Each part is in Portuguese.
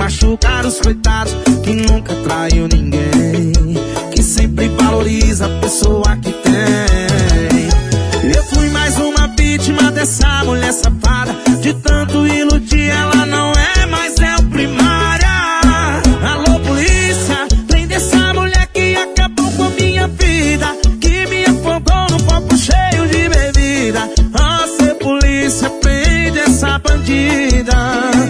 machucar os coitados, que nunca traiu ninguém, que sempre valoriza a pessoa que tem. Eu fui mais uma vítima dessa mulher safada, de tanto iludir ela não é mais primária. Alô polícia, prende essa mulher que acabou com a minha vida, que me afogou num copo cheio de bebida. Você polícia, prende essa bandida.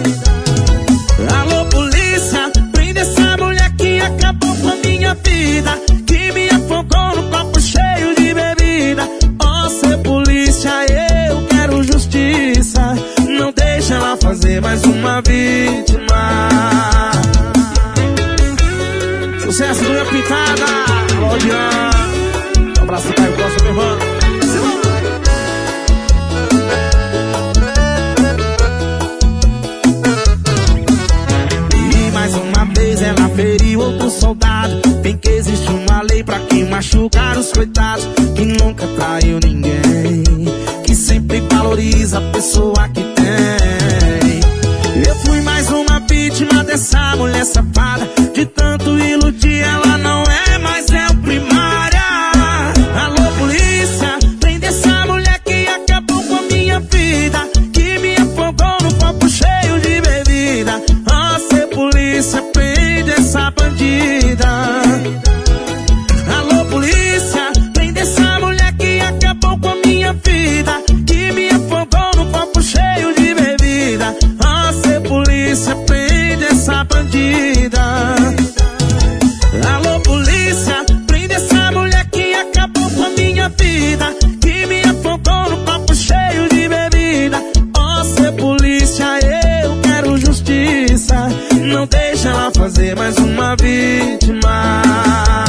Alô polícia, prende essa mulher que acabou com a minha vida, que me afogou num copo cheio de bebida. Você polícia, eu quero justiça, não deixa ela fazer mais uma vítima. Sucesso do Minha Pintada, Lodian. Um abraço para o próximo, meu irmão. E mais uma vez ela feriu outro soldado. Tem que existir uma lei pra quem machucar os coitados, que nunca traiu ninguém, que sempre valoriza a pessoa que tem. Eu fui mais uma vítima dessa mulher safada, de tanto iludir ela não é mais primária. Alô polícia, prende essa mulher que acabou com a minha vida, que me afogou num copo cheio de bebida. Você polícia, prende essa bandida. Alô polícia, prende essa mulher que acabou com a minha vida, que me afogou num copo cheio de bebida. Você polícia, prende essa bandida. Alô polícia, prende essa mulher que acabou com a minha vida, que me afogou num copo cheio de bebida. Você polícia, eu quero justiça, não deixa ela fazer mais uma vítima.